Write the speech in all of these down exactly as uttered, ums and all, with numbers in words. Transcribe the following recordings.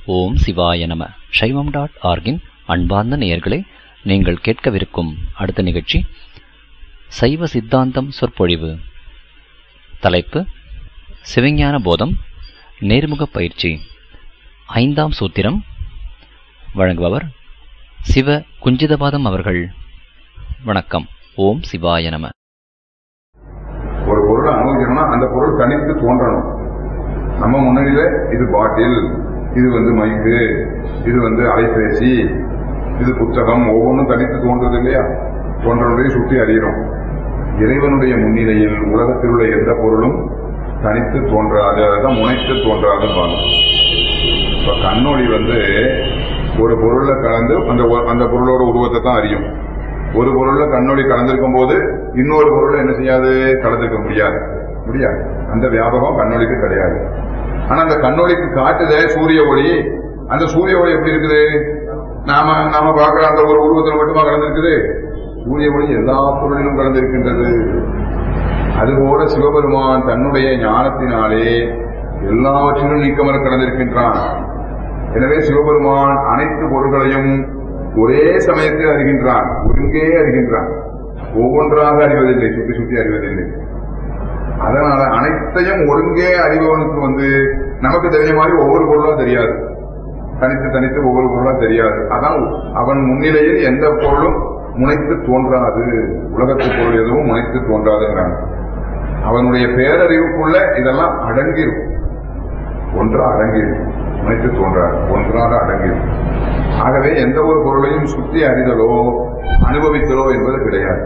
ஓம் சிவாய நம. சைவம் டாட் ஆர்கின் அன்பார்ந்த நேயர்களே, நீங்கள் கேட்கவிருக்கும் அடுத்த நிகழ்ச்சி சைவ சித்தாந்தம் சொற்பொழிவு. தலைப்பு சிவஞான போதம், நேர்முக பயிற்சி, ஐந்தாம் சூத்திரம். வழங்குபவர் சிவ குஞ்சிதபாதம் அவர்கள். வணக்கம். ஓம் சிவாய நம. ஒரு பொருளை அனுபவிக்கணும்னா அந்த பொருள் தனித்து தோன்றணும். நம்ம முன்னாடியில இது பாட்டில், இது வந்து மைக்கு, இது வந்து அலைபேசி, இது புத்தகம், ஒவ்வொன்றும் தனித்து தோன்றது இல்லையா? தோன்றதை சுற்றி அறிகிறோம். இறைவனுடைய முன்னிலையில் உலகத்தில் உள்ள எந்த பொருளும் தனித்து தோன்றாது, அதான் முனைத்து தோன்றாதுன்னு. இப்ப கண்ணொளி வந்து ஒரு பொருள்ல கலந்து அந்த அந்த பொருளோட உருவத்தை தான் அறியும். ஒரு பொருள்ல கண்ணொளி கலந்திருக்கும் போது இன்னொரு பொருளை என்ன செய்யாது, கலந்துக்க முடியாது முடியாது அந்த வியாபகம் கண்ணொளிக்கு கிடையாது. ஆனா அந்த கண்ணொளிக்கு காட்டுதே சூரிய ஒளி. அந்த சூரிய ஒளி எப்படி இருக்குது? நாம நாம பார்க்கிற அந்த ஒரு உருவத்தில் மட்டுமா கலந்திருக்குது? சூரிய ஒளி எல்லா பொருளிலும் கலந்திருக்கின்றது. அதுபோல சிவபெருமான் தன்னுடைய ஞானத்தினாலே எல்லாவற்றிலும் நீக்கமர கலந்திருக்கின்றான். எனவே சிவபெருமான் அனைத்து பொருள்களையும் ஒரே சமயத்தில் அறிகின்றான், ஒருங்கே அறிகின்றான். ஒவ்வொன்றாக அறிவதில்லை, சுற்றி சுற்றி அறிவதில்லை. அதனால அனைத்தையும் ஒருங்கே அறிபவனுக்கு வந்து நமக்கு தெரிஞ்ச மாதிரி ஒவ்வொரு பொருளா தெரியாது, தனித்து தனித்து ஒவ்வொரு பொருளா தெரியாது. அதான் அவன் முன்னிலையில் எந்த பொருளும் முனைத்து தோன்றாது, உலகத்து பொருள் எதுவும் முனைத்து தோன்றாதுங்கிறாங்க. அவனுடைய பேரறிவுக்குள்ள இதெல்லாம் அடங்கி இருக்கும், ஒன்றா அடங்கி இருக்கும், முனைத்து தோன்றாது, ஒன்றாக அடங்கி இருக்கும். ஆகவே எந்த ஒரு பொருளையும் சுற்றி அறிதலோ அனுபவித்தலோ என்பது கிடையாது.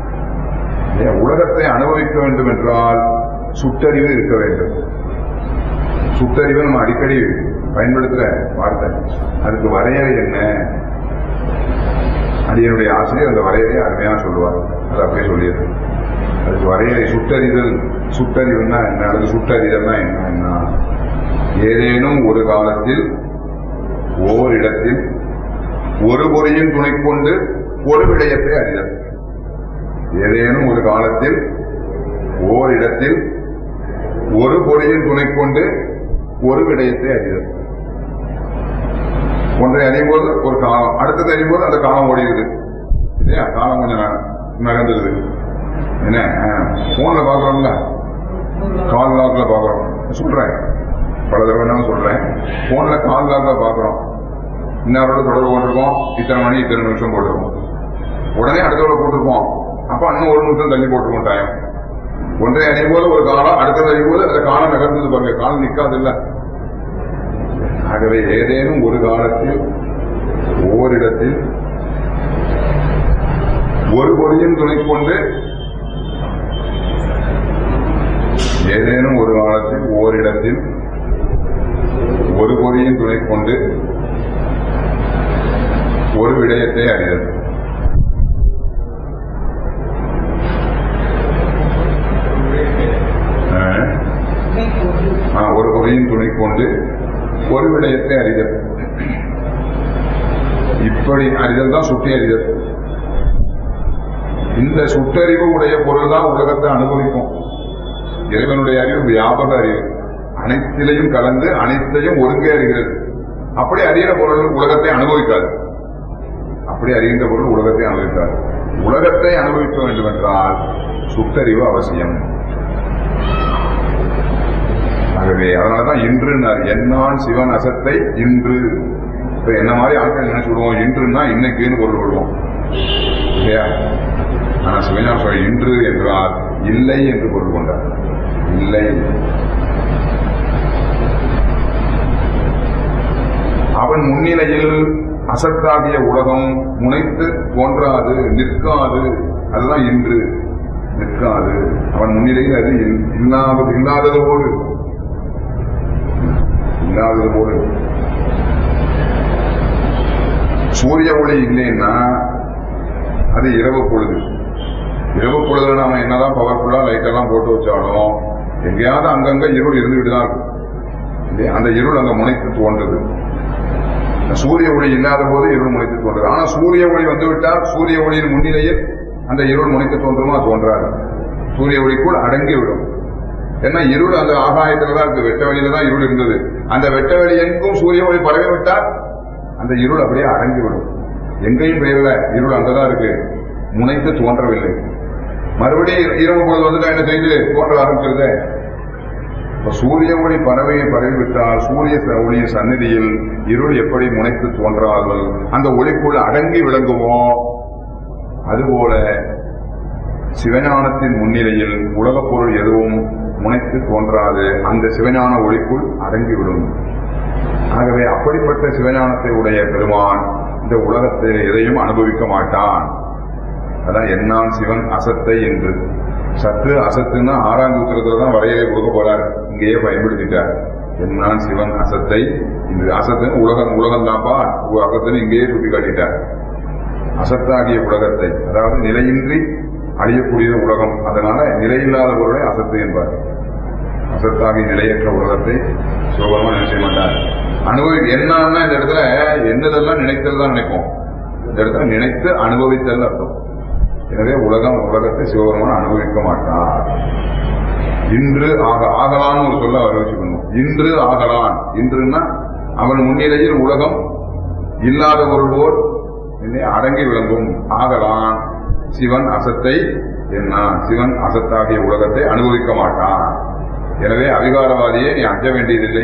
உலகத்தை அனுபவிக்க வேண்டும் என்றால் சுட்டறிவு இருக்க வேண்டும். சுட்டறிவு நம்ம அடிக்கடி பயன்படுத்துற வார்த்தை. அதுக்கு வரையறை என்ன? அடியனுடைய ஆசிரியர் அந்த வரையறையை அருமையா சொல்லுவார். அது அப்படியே சொல்லியது. அதுக்கு வரையறை சுட்டறிதல். சுட்டறிவுன்னா என்ன, அல்லது சுட்டறிதல்னா என்ன? ஏதேனும் ஒரு காலத்தில் ஓரிடத்தில் ஒரு பொறியின் துணை கொண்டு ஒரு விடயத்தை அறிதல். ஏதேனும் ஒரு காலத்தில் ஓரிடத்தில் ஒரு பொறியின் துணை கொண்டு ஒரு விடயத்தை அறிதல். ஒன்றை அறியும் போது ஒரு காலம், அடுத்தது அறியும் போது அந்த காலம் ஓடிடுது இல்லையா? காலம் கொஞ்சம் நகர்ந்துருது. என்ன போன்ல பாக்குறோம்ல, கால் லாக்ல பாக்குறோம், சொல்றேன் பல தடவை என்ன சொல்றேன். போன்ல கால் லாக்ல பாக்குறோம், இன்னொரு தொடர்பு கொண்டிருக்கோம், இத்தனை மணி இத்தனை நிமிஷம் போட்டிருக்கோம், உடனே அடுத்தவரை போட்டிருப்போம், அப்ப இன்னும் ஒரு நிமிஷம் தள்ளி போட்டிருக்கோம் டைம். ஒன்றை அறியும் போது ஒரு காலம், அடுத்தது அறியும் போது அந்த காலம் நகர்ந்தது பாருங்க, காலம் நிற்காது இல்ல. ஆகவே ஏதேனும் ஒரு காலத்தில் ஓரிடத்தில் ஒரு பொறியின் துணை கொண்டு ஏதேனும் ஒரு காலத்தில் ஓரிடத்தில் ஒரு பொறியின் துணை கொண்டு ஒரு விடயத்தை அறிதல். ஒரு பொறியின் துணை கொண்டு ஒரு விடயத்தை அறிதல். இப்படி அறிதல் தான் சுட்டி அறிதல். இந்த சுட்டறிவு உடைய பொருள் தான் உலகத்தை அனுபவிக்கும். இறைவனுடைய அறிவு வியாபக அறிவு, அனைத்திலையும் கலந்து அனைத்தையும் ஒருங்கே அறிகிறது. அப்படி அறிகிற பொருள் உலகத்தை அனுபவிக்காது. அப்படி அறிகின்ற பொருள் உலகத்தை அனுபவிக்காது. உலகத்தை அனுபவிக்க வேண்டும் என்றால் சுட்டறிவு அவசியம். ஆகவே அதனாலதான் இன்று என்னான் சிவன் அசத்தை இன்று. இப்ப என்ன மாதிரி ஆட்கள் நினைச்சு விடுவோம், இன்றுன்னா இன்னைக்குன்னு பொருள் விடுவோம் இல்லையா? ஆனா சிவஞான சுவாமி இன்று என்றால் இல்லை என்று பொருள் கொண்டார். இல்லை, அவன் முன்னிலையில் அசத்தாகிய உலகம் முனைத்து தோன்றாது, நிற்காது. அதுதான் இன்று, நிற்காது. அவன் முன்னிலையில் அது இல்லாதது இல்லாதது போல இல்லாதது போல சூரிய ஒளி இல்லைன்னா அது இரவு பொழுது. இரவு பொழுதுல நாம என்னதான் பவர்ஃபுல்லா லைட் எல்லாம் போட்டு வச்சாலும் எங்கேயாவது அங்கங்க இருள் இருந்துகிட்டு தான் இருக்கும். அந்த இருள் அங்க முனைத்து தோன்றுது. சூரிய ஒளி இல்லாத போது இருள் முனைத்து தோன்றுது. ஆனா சூரிய ஒளி வந்துவிட்டால் சூரிய ஒளியின் முன்னிலையில் அந்த இருள் முனைத்து தோன்றுமா? தோன்றாது. சூரிய ஒளிக்குள் அடங்கி விடும். ஏன்னா இருள் அந்த ஆகாயத்துல தான் இருக்கு, வெட்ட வழியில தான் இருள் இருந்தது. அந்த வெட்ட வெளி எங்கும் சூரிய ஒளி பரவி விட்டால் அந்த இருள் அப்படியே அடங்கிவிடும். எங்கேயும் பெயர்ல இருள் அங்கதான் இருக்கு, முனைத்து தோன்றவில்லை. மறுபடியும் இரவு பொழுது வந்துட்டா என்ன செய்து தோன்ற ஆரம்பிச்சிருது. சூரிய ஒளி பறவை பரவிவிட்டால் சூரிய ஒளியின் சந்நிதியில் இருள் எப்படி முனைத்து தோன்றார்கள், அந்த ஒளிக்குள் அடங்கி விளங்குமோ அதுபோல சிவஞானத்தின் முன்னிலையில் உலகப் பொருள் எதுவும் முனைத்து தோன்றாது, அந்த சிவஞான ஒளிக்குள் அடங்கிவிடும். ஆகவே அப்படிப்பட்ட சிவஞானத்தை உடைய பெருமான் இந்த உலகத்தை எதையும் அனுபவிக்க மாட்டான். அதான் என்னான் சிவன் அசத்தை என்று. சத்து அசத்துன்னா ஆறாம் சூத்திரத்துலதான் வரையறை கொடுக்க போறார், இங்கேயே பயன்படுத்திட்டார். என்னான் சிவன் அசத்தை, இந்த அசத்துன்னு உலகம் உலகம் தான்ப்பா அசத்துன்னு இங்கேயே சுட்டி காட்டிட்டார். அசத்தாகிய உலகத்தை, அதாவது நிலையின்றி அழியக்கூடிய உலகம், அதனால நிலையில்லாத பொருளை அசத்து என்பார். அசத்தாகிய நிலையற்ற உலகத்தை சுலபமா நினைச்ச மாட்டார். அனுபவி என்னன்னா இந்த இடத்துல என்னதெல்லாம் நினைத்தல் தான் நினைப்போம், இந்த இடத்துல நினைத்து அனுபவித்தல் அர்த்தம். எனவே உலகம் உலகத்தை சிவபெருமான் அனுபவிக்க மாட்டார். இன்று ஆக ஆகலான்னு ஒரு சொல்ல வர வச்சுக்கணும். இன்று ஆகலான், இன்றுன்னா அவன் முன்னிலையில் உலகம் இல்லாத ஒருவோர் அடங்கி விளங்கும். ஆகலான் சிவன் அசத்தை என்ன, சிவன் அசத்தாகிய உலகத்தை அனுபவிக்க மாட்டான். எனவே அதிகாரவாதியை நீ அஞ்ச வேண்டியதில்லை.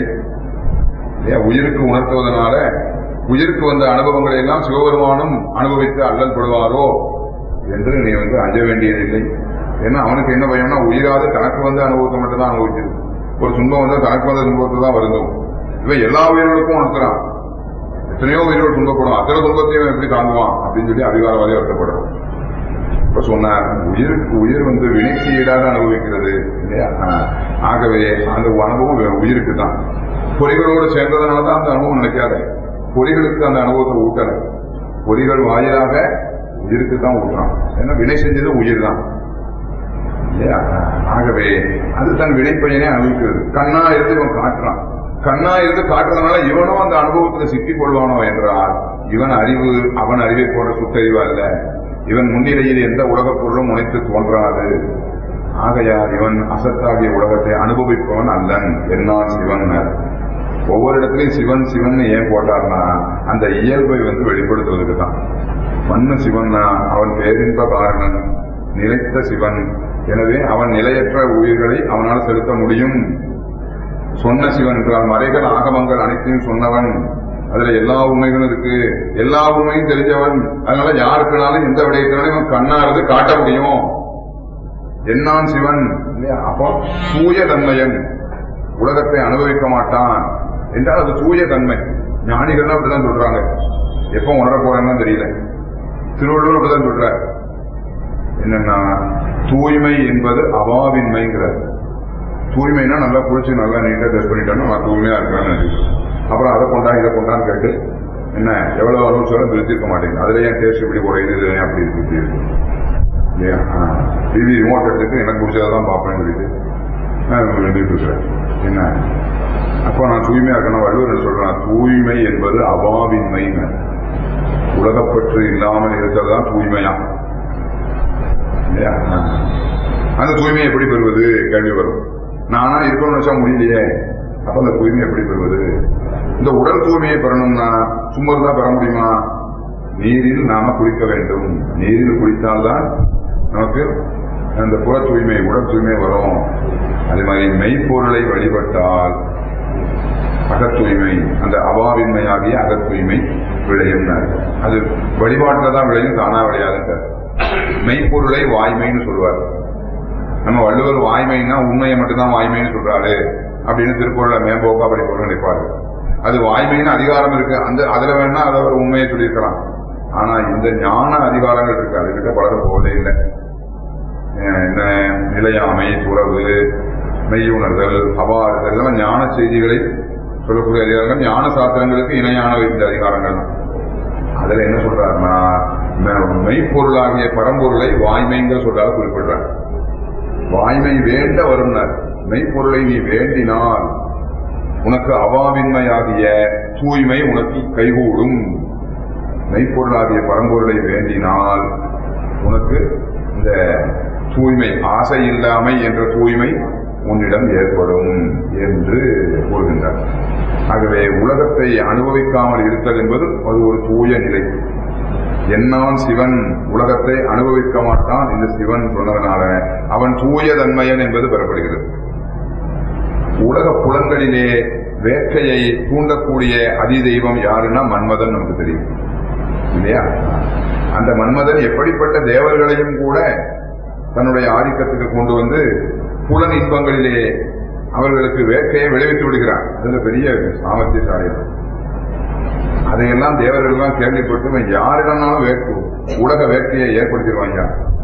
உயிருக்கு உணர்த்துவதனால உயிருக்கு வந்த அனுபவங்களை எல்லாம் சிவபெருமானும் அனுபவித்து அல்லல் படுவாரோ என்று நீ வந்து அஞ்ச வேண்டியதில்லை. ஏன்னா அவனுக்கு என்ன பயம்னா உயிராது தனக்கு வந்த அனுபவத்தை மட்டும் தான் அனுபவிச்சது. ஒரு துன்பம் வந்து தனக்கு வந்த துன்பத்தை தான் வருந்தும். இவன் எல்லா உயிர்களுக்கும் உணர்த்துறான். எத்தனையோ உயிர்கள் துன்பப்படும், அத்தனை துன்பத்தையும் எப்படி தாங்குவான் அப்படின்னு சொல்லி அதிகாரவாதி வருத்தப்படுறோம். இப்ப சொன்னார், உயிருக்கு உயிர் வந்து வினைக்கு ஈடாக அனுபவிக்கிறது இல்லையா? ஆகவே அந்த அனுபவம் உயிருக்கு தான். பொறிகளோடு சேர்ந்ததுனாலதான் அந்த அனுபவம் நினைக்காத. பொறிகளுக்கு அந்த அனுபவத்தை ஊட்டல, பொறிகள் வாயிலாக உயிருக்கு தான் ஊட்டுறான். ஏன்னா வினை செஞ்சது உயிர் தான் இல்லையா? ஆகவே அது தன் வினைப்பயனே அனுபவிக்கிறது. கண்ணா இருந்து இவன் காட்டுறான், கண்ணா இருந்து காட்டுறதுனால இவனும் அந்த அனுபவத்தில் சிக்கிக் கொள்வானோ என்றால் இவன் அறிவு அவன் அறிவை போன்ற சுட்டறிவு அல்ல. இவன் முன்னிலையில் எந்த உலகப் பொருளும் முனைத்து தோன்றாது. ஆகையால் இவன் அசத்தாகிய உலகத்தை அனுபவிப்பவன் அல்லன். என்னான் சிவன். ஒவ்வொரு இடத்துலையும் சிவன் சிவன் ஏன் போட்டார்னா அந்த இயல்பை வந்து வெளிப்படுத்துவதற்கு தான். மண்ணு சிவன்னா அவன் பேரின்ப காரணன், நிலைத்த சிவன். எனவே அவன் நிலையற்ற உயிர்களை அவனால் செலுத்த முடியும். சொன்ன சிவன் என்றால் மறைகள் ஆகமங்கள் அனைத்தையும் சொன்னவன், அதுல எல்லா உண்மைகளும் இருக்கு, எல்லா உண்மையும் தெரிஞ்சவன். அதனால யாருக்குனாலும் எந்த விடயத்தினாலும் இவன் கண்ணானது காட்ட முடியும். என்னான் சிவன் இல்லையா? அப்போ தூய தன்மையன், உலகத்தை அனுபவிக்க மாட்டான் என்றால் அது தூய தன்மை. ஞானிகள்லாம் அப்படிதான் சொல்றாங்க. எப்ப உணர போறேன்னு தெரியல. திருவள்ளுவர் அப்படிதான் சொல்ற. என்னன்னா தூய்மை என்பது அவாவின்மைங்கிறார். தூய்மைனா நல்லா குளிச்சு நல்லா நீட்டா ட்ரெஸ் பண்ணிட்டோம்னா நான் தூய்மையா இருக்கிறேன்னு நினைச்சுக்கிறேன். அப்புறம் அதை கொண்டா இதை கொண்டான்னு கேட்டு என்ன எவ்வளவு அனுபவிச்சாலும் திருத்திருக்க மாட்டேங்குது. அதுல ஏன் டேஸ்ட் இப்படி குறையுது, இது அப்படி இருக்கு இப்படி இருக்கு இல்லையா? டிவி ரிமோட் எடுத்துட்டு எனக்கு பிடிச்சதான் பார்ப்பேன்னு சொல்லிட்டு எழுதிட்டு இருக்கிறேன். என்ன அப்போ நான் தூய்மையா இருக்கணும். வள்ளுவர் சொல்றேன், தூய்மை என்பது அவாவின்மைன்னு. உலகப்பற்று இல்லாமல் இருக்கிறதுதான் தூய்மையா இல்லையா? அந்த தூய்மையை எப்படி பெறுவது கேள்வி வரும். நானா இருக்கணும்னு வச்சா முடியலையே, அப்ப அந்த தூய்மை எப்படி பெறுவது? இந்த உடல் தூய்மையை பெறணும்னா சும்மா தான் பெற முடியுமா? நீரில் நாம குளிக்க வேண்டும். நீரில் குளித்தால்தான் நமக்கு அந்த புற தூய்மை உடல் தூய்மை வரும். அதே மாதிரி மெய்ப்பொருளை வழிபட்டால் அகத்தூய்மை, அந்த அவாவின்மையாகிய அகத்தூய்மை விளையும். அது வழிபாட்டுலதான் விளையும், தானா விளையாதுங்க. மெய்ப்பொருளை வாய்மைன்னு சொல்லுவார். நம்ம வள்ளுவர் வாய்மைன்னா உண்மையை மட்டும்தான் வாய்மைன்னு சொல்றாரு அப்படின்னு திருக்குறளை மேம்போக்கா அப்படி பொருள் நினைப்பாரு. அது வாய்மைன்னு அதிகாரம் இருக்கு, அந்த அதுல வேணா அதை ஒரு உண்மையை சொல்லியிருக்கலாம். ஆனா இந்த ஞான அதிகாரங்கள் இருக்கு, அதுகிட்ட பலர போவதே இல்லை. என்ன நிலையாமை, துறவு, மெய்யுணர்தல், அபாறுதல், இதெல்லாம் ஞான செய்திகளை சொல்லக்கூடிய அதிகாரங்கள். ஞான சாஸ்திரங்களுக்கு இணையான இந்த அதிகாரங்கள் தான். அதுல என்ன சொல்றாருன்னா மெய்ப்பொருளாகிய பரம்பொருளை வாய்மைங்கிற சொல்றாரு குறிப்பிடுறார். வாய்மை வேண்ட வரும்னர். மெய்ப்பொருளை நீ வேண்டினால் உனக்கு அவாவின்மையாகிய தூய்மை உனக்கு கைகூடும். மெய்ப்பொருளாகிய பரம்பொருளை வேண்டினால் உனக்கு இந்த தூய்மை, ஆசை இல்லாமை என்ற தூய்மை உன்னிடம் ஏற்படும் என்று கூறுகின்றார். ஆகவே உலகத்தை அனுபவிக்காமல் இருத்தல் என்பது அது ஒரு தூய நிலை. என்னான் சிவன் உலகத்தை அனுபவிக்க மாட்டான் இந்த சிவன் சொன்னதனால அவன் தூய தன்மையன் என்பது பெறப்படுகிறது. உலக புலன்களிலே வேட்கையை தூண்டக்கூடிய அதிதெய்வம் யாருன்னா மன்மதன் நமக்கு தெரியும் இல்லையா? அந்த மன்மதன் எப்படிப்பட்ட தேவர்களையும் கூட தன்னுடைய ஆதிக்கத்துக்கு கொண்டு வந்து புலன் இன்பங்களிலே அவர்களுக்கு வேட்கையை விளைவித்து விடுகிறான். அதுல பெரிய சாமர்த்தியசாலி. அதையெல்லாம் தேவர்கள் எல்லாம் கேள்விப்பட்டு யாரிடனாலும் வேட்கு உலக வேட்கையை ஏற்படுத்திடுவாங்க.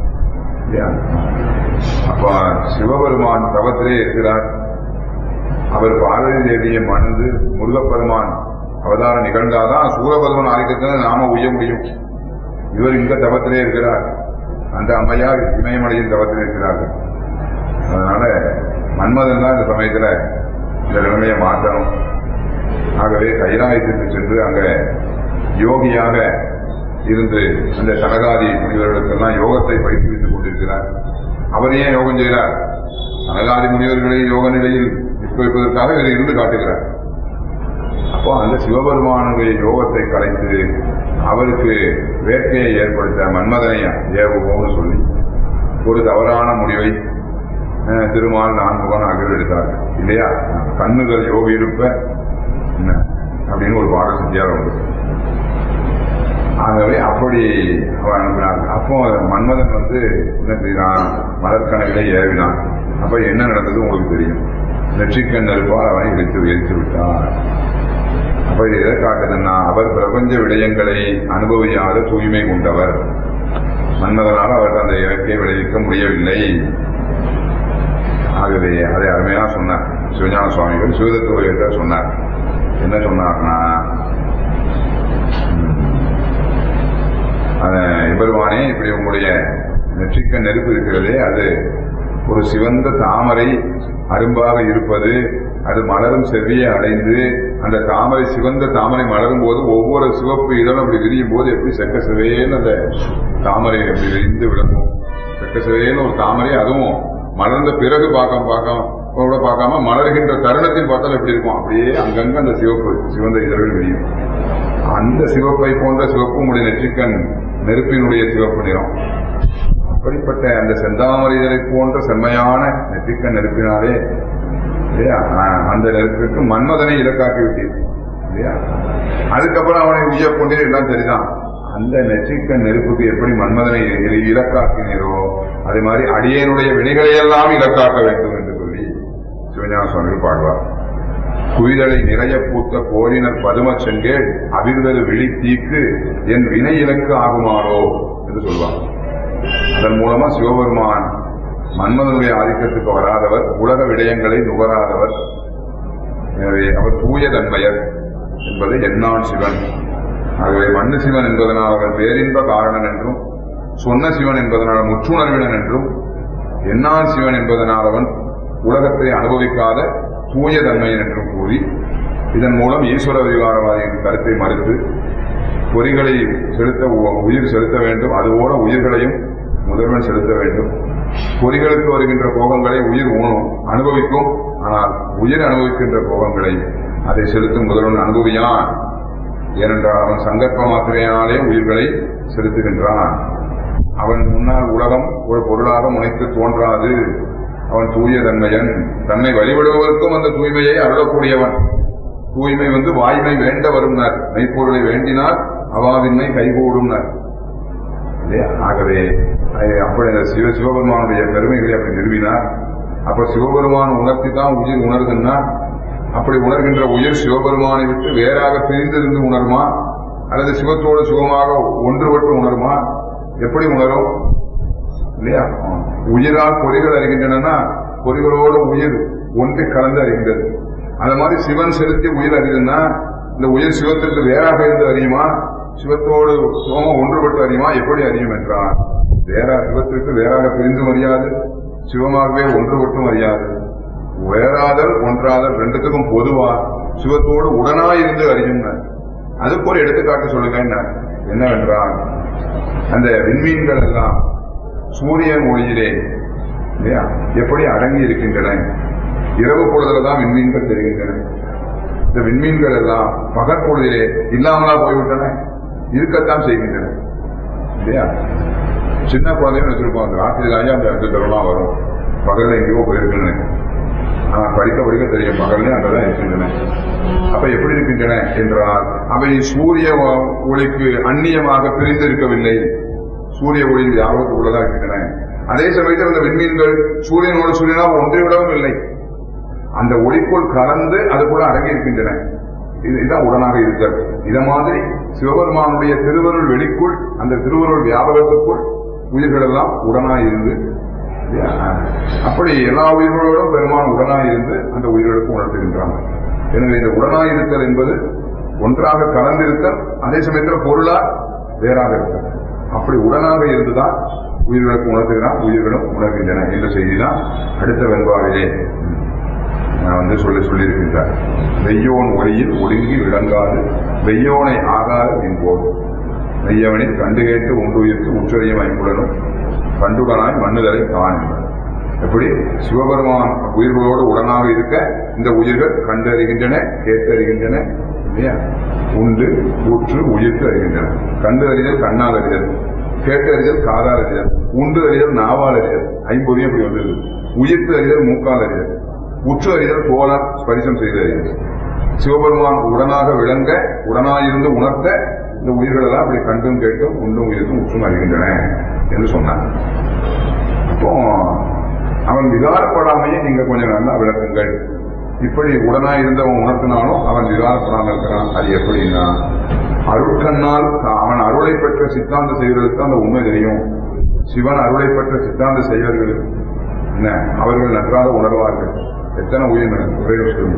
அப்ப சிவபெருமான் தவத்திலே இருக்கிறார். அவர் பார்வதி தேவியை மணந்து முருகப்பெருமான் அவதாரம் நிகழ்ந்தாதான் சூரபெருமான் ஆதிக்கத்தில் நாம உய்ய முடியும். இவர் இங்க தவத்திலே இருக்கிறார், அந்த அம்மையார் இமயமலையின் தவத்திலே இருக்கிறார்கள். அதனால மன்மதன் தான் இந்த சமயத்துல இந்த நிலைமையை மாற்றணும். ஆகவே கைலாயத்திற்கு சென்று அங்க யோகியாக இருந்து அந்த சனகாதி முனிவர்களுக்கெல்லாம் யோகத்தை பயிற்றுவித்துக் கொண்டிருக்கிறார். அவர் ஏன் யோகம் செய்கிறார்? சனகாதி முனிவர்களை யோக நிலையில் வைப்பதற்காக இவர் இருந்து காட்டுகிறார். அப்போ அந்த சிவபெருமானுடைய யோகத்தை கலைத்து அவருக்கு வேட்கையை ஏற்படுத்த மன்மதனை ஏவுவோம்னு சொல்லி ஒரு தவறான முடிவை திருமால் நான்முகன் ஆகியோர் எடுத்தார்கள் இல்லையா? கண்ணுகள் யோகி இருப்ப அப்படின்னு ஒரு பாட செஞ்சார் உண்டு. ஆகவே அப்படி அவன் அனுப்பினார். அப்போ மன்மதன் வந்து என்ன செய்தான்? மலர்கணைகளை ஏவினான். அப்ப என்ன நடந்தது உங்களுக்கு தெரியும். நெற்றிக்கண் நெருப்பால் அவனை இழுத்து எரித்து விட்டார். அப்ப இது எதை காட்டுதுன்னா அவர் பிரபஞ்ச விடயங்களை அனுபவியாத தூய்மை கொண்டவர். மன்மதனால் அவருக்கு அந்த இலக்கை விளைவிக்க முடியவில்லை. ஆகவே அதை அருமையா சொன்னார் சிவஞான சுவாமிகள் சிவதத்துவ சொன்னார். என்ன சொன்னார்னா, எம்பெருமானே இப்படி உங்களுடைய நெற்றிக்க நெருப்பு இருக்கிறதே அது ஒரு சிவந்த தாமரை அரும்பாக இருப்பது, அது மலரும் செவ்வியை அடைந்து அந்த தாமரை சிவந்த தாமரை மலரும் போது ஒவ்வொரு சிவப்பு இதழும் அப்படி விரியும் போது எப்படி செக்க சிவையேன்னு அந்த தாமரை அப்படி விரிந்து விளங்கும். செக்க சிவையேன்னு ஒரு தாமரை, அதுவும் மலர்ந்த பிறகு பார்க்க பார்க்க கூட பார்க்காம மலர்கின்ற தருணத்தில் பார்த்தால் எப்படி இருக்கும், அப்படியே அங்கங்க அந்த சிவப்பு சிவந்த இதழ்கள் விரியும். அந்த சிவப்பை போன்ற சிவப்பு உடைய நெற்றிக்கண் நெருப்பினுடைய சிவப்பு நிறம். அப்படிப்பட்ட அந்த செந்தாமரை இதழை போன்ற செம்மையான நெற்றிக்கண் நெருப்பினாலே இல்லையா அந்த நெருப்பிற்கு மன்மதனை இலக்காக்கி விட்டீர் இல்லையா? அதுக்கப்புறம் அவனை உய்ய கொண்டே எல்லாம் தெரிதான். அந்த நெற்றிக்கண் நெருப்புக்கு எப்படி மன்மதனை இலக்காக்கினீரோ அதே மாதிரி அடியனுடைய வினைகளையெல்லாம் இலக்காக்க வேண்டும் என்று சொல்லி சிவஞான சுவாமிகள் பாடுவார். குயிதலை நிறைய பூத்த கோழினர் பதும செங்கேள் அவிர்வது விழி தீக்கு என் வினை இலக்கு ஆகுமாறோ என்று சொல்வார். அதன் மூலமா சிவபெருமான் மன்மதனுடைய ஆதிக்கத்துக்கு வராதவர், உலக விடயங்களை நுகராதவர். எனவே அவர் தூய தன்மையர் என்பது என்னான் சிவன். ஆகவே மண்ணு சிவன் என்பதனால் அவர் பேரின்ப காரணன் என்றும், சொன்ன சிவன் என்பதனால் முற்றுணர்வினன் என்றும், என்னான் சிவன் என்பதனால் அவன் உலகத்தை அனுபவிக்காத தூய தன்மையன் என்றும் கூறி இதன் மூலம் ஈஸ்வர விவகாரவாதியின் கருத்தை மறுத்து பொறிகளை செலுத்த உயிர் செலுத்த வேண்டும், அதுபோல உயிர்களையும் முதல்வன் செலுத்த வேண்டும். பொறிகளுக்கு வருகின்ற போகங்களை உயிர் ஊனும் அனுபவிக்கும், ஆனால் உயிர் அனுபவிக்கின்ற போகங்களை அதை செலுத்தும் முதல்வன் அனுபவியான். ஏனென்றால் அவன் சங்கற்ப மாத்திரையாலே உயிர்களை செலுத்துகின்றான். அவன் முன்னால் உலகம் ஒரு பொருளாக முனைத்து தோன்றாது. அவன் தூய தன்மையன். தன்னை வழிபடுவதற்கும் அந்த தூய்மையை அருளக்கூடியவன். தூய்மை வந்து வாய்மை வேண்ட வரும்னார், மெய்ப்பொருளை வேண்டினால் அவாவின்மை கைகூடும்னார். ஆகவே அப்படி அந்த சிவ சிவபெருமானுடைய பெருமைகளை அப்படி நிறுவினார். அப்ப சிவபெருமான் உணர்த்தி தான் உயிர் உணர்துன்னா, அப்படி உணர்கின்ற உயிர் சிவபெருமானை விட்டு வேறாக பிரிந்திருந்து உணருமா அல்லது சிவத்தோடு சுகமாக ஒன்றுபட்டு உணருமா? எப்படி உணரும் இல்லையா? உயிரால் பொறிகள் அறிகின்றன, பொறிகளோடு உயிர் ஒன்று கலந்து அறிகின்றது. அந்த மாதிரி சிவன் செலுத்தி உயிர் அறியுதுன்னா இந்த உயிர் சிவத்திற்கு வேறாக இருந்து அறியுமா? சிவத்தோடு சுகமாக ஒன்றுபட்டு அறியுமா? எப்படி அறியும் என்றால் வேற சிவத்திற்கு வேறாக பிரிந்தும் அறியாது, சிவமாகவே ஒன்றுபட்டும் அறியாது. வேறாதல் ஒன்றாதல் ரெண்டுத்துக்கும் பொதுவா சிவத்தோடு உடனாயிருந்து அறியும். அதுக்கு ஒரு எடுத்துக்காட்டு சொல்லுங்க. என்னவென்றால் அந்த விண்மீன்கள் எல்லாம் சூரியன் ஒளியிலே இல்லையா எப்படி அடங்கி இருக்கின்றன. இரவு பொழுதுலதான் விண்மீன்கள் தெரிகின்றன. இந்த விண்மீன்கள் எல்லாம் பகற்பொழுதிலே இல்லாமலா போய்விட்டன, இருக்கத்தான் செய்கின்றன இல்லையா? சின்ன குழந்தையும் வச்சிருப்போம், அந்த ராத்திரி ஐயா அந்த இடத்துலாம் வரும், பகல்ல எங்கேயோ போயிருக்குன்னு ஆனா படிக்க படிக்க தெரியும், பகல்ல அங்கதான் இருக்கின்றன. அப்ப எப்படி இருக்கின்றன என்றால் அவை சூரிய ஒளிக்கு அந்நியமாக பிரிந்து இருக்கவில்லை, சூரிய ஒளியின் வியாபகத்துக்குள்ளதான் இருக்கின்றன. அதே சமயத்தில் அந்த விண்மீன்கள் சூரியனோடு சூரியனாக ஒன்றை விடவும் இல்லை, அந்த ஒளிக்குள் கலந்து அதுக்குள்ள அடங்கி இருக்கின்றன. இதுதான் உடனாக இருத்தல். இத மாதிரி சிவபெருமானுடைய திருவருள் வெளிக்குள், அந்த திருவருள் வியாபகத்துக்குள் உயிர்கள் எல்லாம் உடனாய் இருந்து, அப்படி எல்லா உயிர்களோடும் பெருமான் உடனாய் இருந்து அந்த உயிர்களுக்கு உணர்த்துகின்றாங்க. எனவே இந்த உடனாய் இருத்தல் என்பது ஒன்றாக கலந்திருத்தல், அதே சமயத்தில் பொருளா வேறாக இருத்தல். அப்படி உடனாக இருந்துதான் உயிர்களுக்கு உணர்த்துகிறான், உயிர்களும் உணர்கின்றன என்ற செய்திதான் அடுத்த வெண்பாவிலே நான் வந்து சொல்லி சொல்லியிருக்கின்றார். வெய்யோன் ஒளியில் ஒடுங்கி விளங்காது வெய்யோனை ஆகாது என்போது மெய்யவனை கண்டு கேட்டு உண்டுயிர்த்து உச்சரியம் ஐம்புடனும் கண்டுகனாய் மண்ணுதலை காண்பார். எப்படி சிவபெருமான் உயிர்களோடு உடனாக இருக்க இந்த உயிர்கள் கண்டறிகின்றன, கேட்டறிகின்றன இல்லையா? உண்டு ஊற்று உயிர்த்து அறிகின்றன. கண்டு அறிதல் கண்ணால் அறிதல், கேட்டு அறிதல் காதால் அறிதல், உண்டு அறிதல் நாவால் அறிதல், ஐம்பொறியும் அப்படி வந்தது. உயிர்த்து அறிதல் மூக்கால் அறிதல், உற்று அறிதல் தோலால் ஸ்பரிசம் செய்து அறிதல். சிவபெருமான் உடனாக விளங்க, உடனாயிருந்து உணர்த்த இந்த உயிர்கள் எல்லாம் அப்படி கண்டும் கேட்டும் உண்டும் உயிர்த்தும் உற்றும் அறிகின்றன என்று சொன்னார். அப்போ அவன் விகாரப்படாமையே நீங்க கொஞ்சம் நல்லா விளக்குங்கள். இப்படி உடனாயிருந்தவன் உணர்த்தினாலும் அவன் விகாரப்படாமல் இருக்கிறான். அது எப்படின்னா, அருட்கண்ணால் அவன் அருளை பெற்ற சித்தாந்த செய்வர்களுக்கு அந்த உண்மை தெரியும். சிவன் அருளை பெற்ற சித்தாந்த செய்வர்கள் என்ன, அவர்கள் நன்றாக உணர்வார்கள். எத்தனை உயிர் ஒரே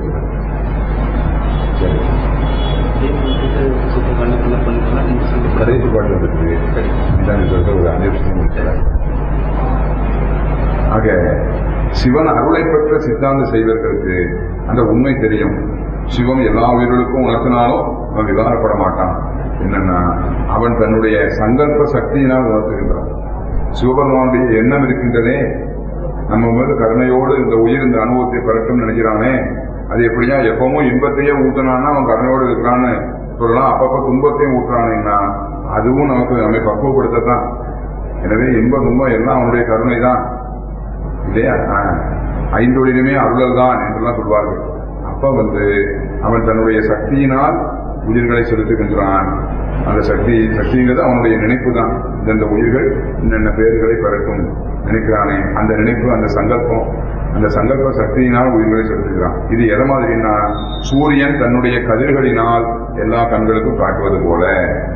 கடைசி பாட்டு வந்துருக்கு. ஒரு அஞ்சு வருஷம் ஆக சிவன் அருளை பெற்ற சித்தாந்த செய்வர்களுக்கு அந்த உண்மை தெரியும். சிவம் எல்லா உயிர்களுக்கும் உணர்த்தினாலும் அவன் விகாரப்பட மாட்டான். என்னன்னா, அவன் தன்னுடைய சங்கல்ப சக்தியினால் உணர்த்துகின்றான். சிவபெருமானுடைய எண்ணம் இருக்கின்றனே, நம்ம மீது கருணையோடு இந்த உயிர் இந்த அனுபவத்தை பெறட்டும் நினைக்கிறானே, அது எப்படியா எப்பவும் இன்பத்தையே ஊட்டினான்னா அவன் கருணையோடு இருக்கிறான்னு சொல்லலாம். அப்பப்ப துன்பத்தையும் ஊட்டுறான்னா அதுவும் நமக்கு நம்மை பக்குவப்படுத்தத்தான். எனவே இன்ப துன்பம் எல்லாம் அவனுடைய கருணை தான் இல்லையா? ஐந்தொழிலுமே அருளல் தான் என்றெல்லாம் சொல்வார்கள். அப்ப வந்து அவன் தன்னுடைய சக்தியினால் உயிர்களை செலுத்துகின்றான். அந்த சக்தி சக்திங்கிறது அவனுடைய நினைப்பு தான். இந்த உயிர்கள் என்னென்ன பேர்களை பெறட்டும் நினைக்கிறானே, அந்த நினைப்பு, அந்த சங்கல்பம், அந்த சங்கல்ப சக்தியினால் உயிர்களை செலுத்துகிறான். இது எதை மாதிரின்னா, சூரியன் தன்னுடைய கதிர்களினால் எல்லா கண்களுக்கும் காட்டுவது போல.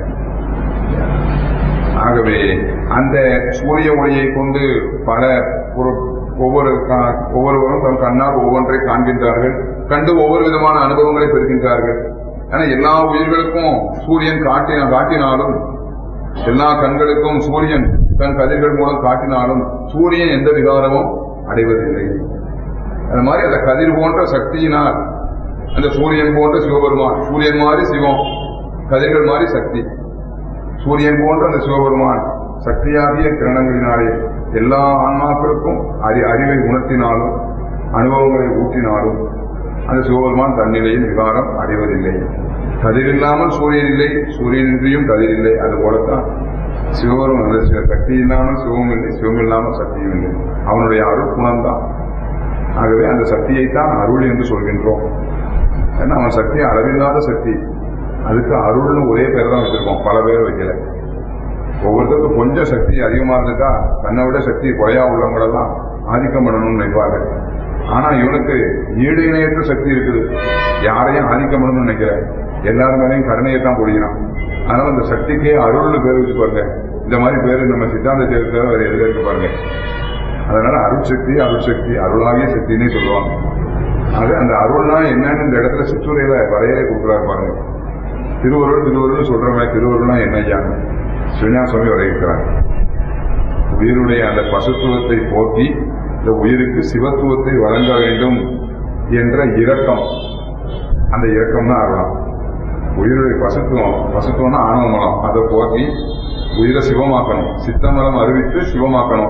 ஆகவே அந்த சூரிய ஒளியை கொண்டு பல ஒவ்வொரு ஒவ்வொருவரும் தன் கண்ணால் ஒவ்வொன்றை காண்கின்றார்கள், கண்டு ஒவ்வொரு விதமான அனுபவங்களை பெறுகின்றார்கள். ஆனா எல்லா உயிர்களுக்கும் சூரியன் காட்டின காட்டினாலும் எல்லா கண்களுக்கும் சூரியன் தன் கதிர்கள் மூலம் காட்டினாலும் சூரியன் எந்த விகாரமும் அடைவதில்லை. அது மாதிரி அந்த கதிர் போன்ற சக்தியினால் அந்த சூரியன் போன்ற சிவபெருமான், சூரியன் மாதிரி சிவம், கதிர்கள் மாதிரி சக்தி, சூரியன் போன்ற அந்த சிவபெருமான் சக்தியாகிய கிரணங்களினாலே எல்லா ஆன்மாக்களுக்கும் அறி அறிவை உணர்த்தினாலும் அனுபவங்களை ஊற்றினாலும் அந்த சிவபெருமான் தன்னிலையில் விகாரம் அடைவதில்லை. கதிர் இல்லாமல் சூரியன் இல்லை, சூரியனின்றியும் கதிர் இல்லை. அது போலத்தான் சிவபெருமான் சக்தி இல்லாமல் சிவம் இல்லை, சிவம் இல்லாமல் சக்தியும் இல்லை. அவனுடைய அருள் குணம்தான். ஆகவே அந்த சக்தியைத்தான் அருள் என்று சொல்கின்றோம். ஏன்னா அவன் சக்தி அளவில்லாத சக்தி. அதுக்கு அருள்னு ஒரே பேர் தான் வச்சிருக்கோம், பல பேர் வைக்கல. ஒவ்வொருத்தருக்கும் கொஞ்சம் சக்தி அதிகமா இருந்துட்டா தன்னை விட சக்தி குறையா உள்ளவங்களெல்லாம் ஆதிக்கம் பண்ணணும்னு நினைப்பாரு. ஆனா இவனுக்கு ஈடு இணையற்ற சக்தி இருக்குது. யாரையும் ஆதிக்கம் பண்ணணும்னு நினைக்கிற, எல்லாரும் மேலேயும் கருணையத்தான் பொழிகிறான். அதனால அந்த சக்திக்கே அருள்னு பேர் வச்சு பாருங்க. இந்த மாதிரி பேரு நம்ம சித்தாந்த சேர்த்து வேற எதுல இருக்கு பாருங்க. அதனால அருள் சக்தி, அருள் சக்தி, அருளாகிய சக்தின்னு சொல்லுவாங்க. அது அந்த அருள்னா என்னன்னு இந்த இடத்துல சிற்றுரையில வரையறை கொடுக்குறாரு பாருங்க. திருவருள் திருவருள் சொல்றவங்க, திருவருள்னா என்ன ஐயான்னு சிவஞான சுவாமி வரையிருக்கிறாங்க. உயிருடைய அந்த பசுத்துவத்தை போக்கி இந்த உயிருக்கு சிவத்துவத்தை வழங்க வேண்டும் என்ற இரக்கம், அந்த இரக்கம் தான் அருளாம். உயிருடைய பசுத்துவம், பசுத்துவம்னா ஆணவ மலம், அதை போக்கி உயிரை சிவமாக்கணும், சித்தமலம் அறிவித்து சிவமாக்கணும்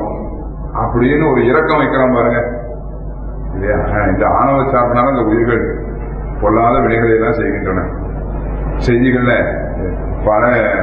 அப்படின்னு ஒரு இரக்கம் வைக்கிறான் பாருங்க இல்லையா? இந்த ஆணவ சார்பினால இந்த உயிர்கள் பொல்லாத வினைகளை எல்லாம் செய்கின்றன. செய்திகள்ல பல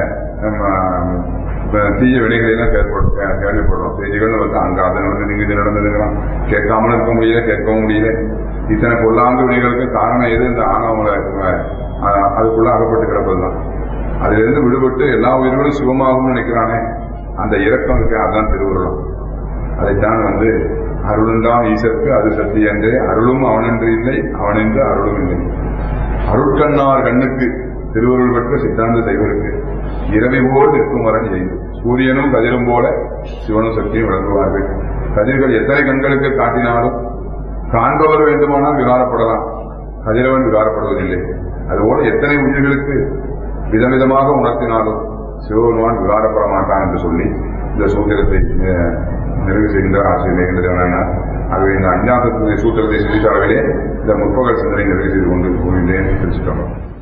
தீய வினைகளை எல்லாம் கேள்விப்படுறோம். செய்திகள் வந்து அங்க அதை வந்து நீங்க இது நடந்ததுங்கிறான், கேட்காமலும் இருக்க முடியல, கேட்கவும் முடியல. இத்தனை பொல்லாத வினைகளுக்கு காரணம் எது? இந்த ஆணவங்களை அதுக்குள்ள அகப்பட்டு கிடப்பதுதான். அதுல இருந்து விடுபட்டு எல்லா உயிர்களும் சிவமாகும்னு நினைக்கிறானே, அந்த இரக்கம் இருக்கு, அதுதான் திருவுருளம். அதைத்தான் வந்து அருளுண்டாம் ஈசற்கு அது சக்தி என்றே, அருளும் அவனென்று இல்லை, அவனென்று அருளும் இல்லை. அருட்கண்ணார் கண்ணுக்கு திருவருள் பெற்ற சித்தாந்த சைவருக்கு இரவி போல் நிற்கும் வரன் செய்து சூரியனும் கதிரும் போல சிவனும் சக்தியும் விளங்குவார்கள். கதிர்கள் எத்தனை கண்களுக்கு காட்டினாலும் காண்பவர் வேண்டுமானால் விகாரப்படலாம், கதிரவன் விகாரப்படுவதில்லை. அதுபோல எத்தனை உயிர்களுக்கு விதவிதமாக உணர்த்தினாலும் சிவபெருமான் விகாரப்பட மாட்டான் என்று சொல்லி இந்த சூத்திரத்தை நிறைவு செய்கின்றார் ஆசிரியர். ஆகவே இந்த அஞ்சாந்தத்துடைய சூத்திரத்தை சிந்தித்த அளவிலே இந்த முற்பகல் சிந்தனை நிறைவு செய்து கொண்டு கூறுகின்றேன். தெரிவிச்சுட்டோம்.